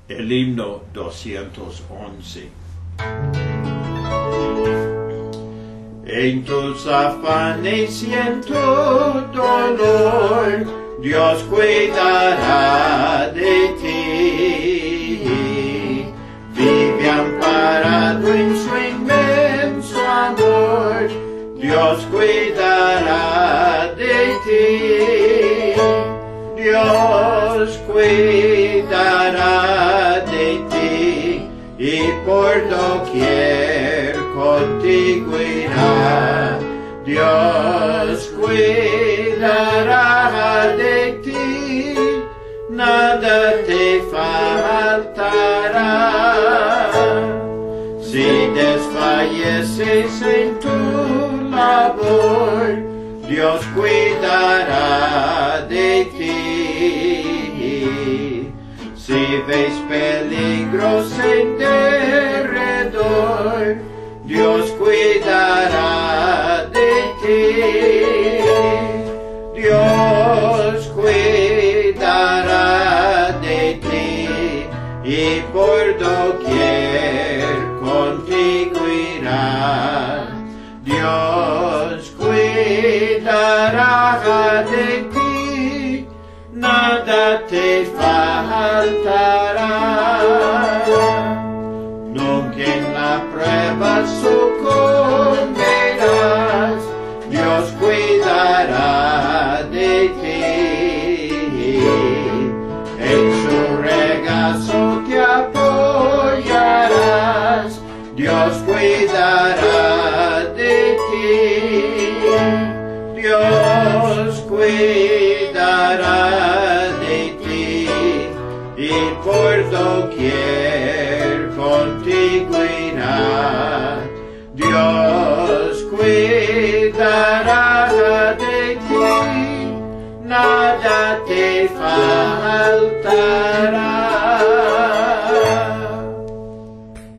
El himno 211. En tus afanes y en tu dolor, Dios cuidará de ti. Vive amparado en su inmenso amor, Dios cuidará de ti. Dios cuidará de ti y por doquier contigo irá. Dios cuidará de ti, nada te faltará. Si desfalleces en tu labor, Dios cuidará de ti. Si ves peligros en derredor, Dios cuidará de ti. Dios cuidará de ti y por doquier contigo irá. Dios cuidará de ti, nada te faltará. Nunca en la prueba sucumbirás, Dios cuidará de ti. En su regazo te apoyarás, Dios cuidará de ti. Dios cuidará de ti y por doquier contigo irá. Dios cuidará de ti, nada te faltará.